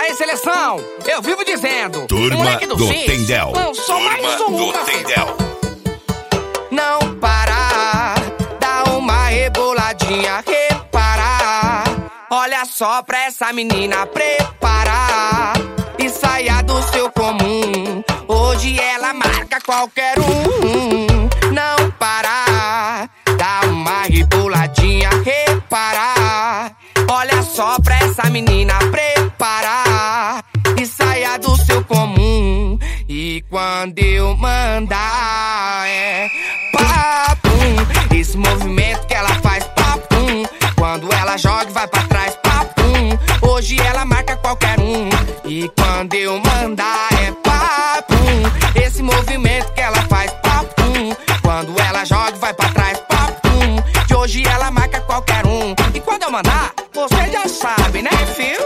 aí, seleção, eu vivo dizendo, Turma do Tendel. Lançou mais um do Tendel. Não parar, dá uma reboladinha, reparar. Olha só pra essa menina preparar e saia do seu comum. Hoje ela marca qualquer um. Não parar, dá uma reboladinha, reparar. Olha só pra essa menina preparar e saia do seu comum. E quando eu mandar é papum, esse movimento que ela faz papum. Quando ela joga e vai pra trás papum, hoje ela marca qualquer um. E quando eu mandar é papum, esse movimento que ela faz papum. Quando ela joga e vai pra trás papum, de hoje ela marca qualquer um. E quando eu mandar, você já sabe, né, fio?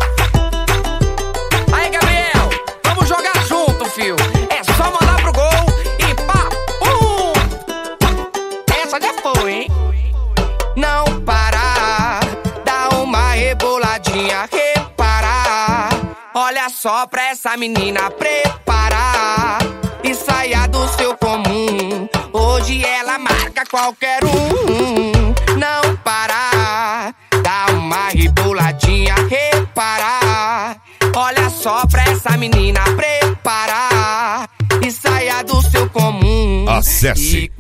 Aí, Gabriel, vamos jogar junto, fio. É só mandar pro gol e papum. Essa já foi, hein? Não parar, dá uma reboladinha, reparar. Olha só pra essa menina preparar e saia do seu comum. Hoje ela marca qualquer um. Não parar, dá uma reboladinha, reparar. Olha só pra essa menina preparar e saia do seu comum. Acesse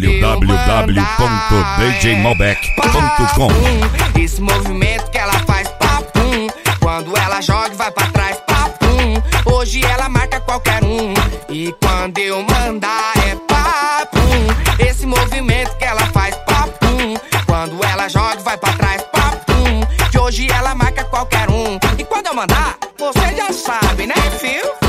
www.djmalbec.com. Esse movimento que ela faz papum. Quando ela joga e vai pra trás papum, hoje ela marca qualquer um. E quando eu mandar é papum, esse movimento que ela faz papum. Quando ela joga e vai pra trás papum, de hoje ela marca qualquer um. E quando eu mandar, você já sabe, né, fio?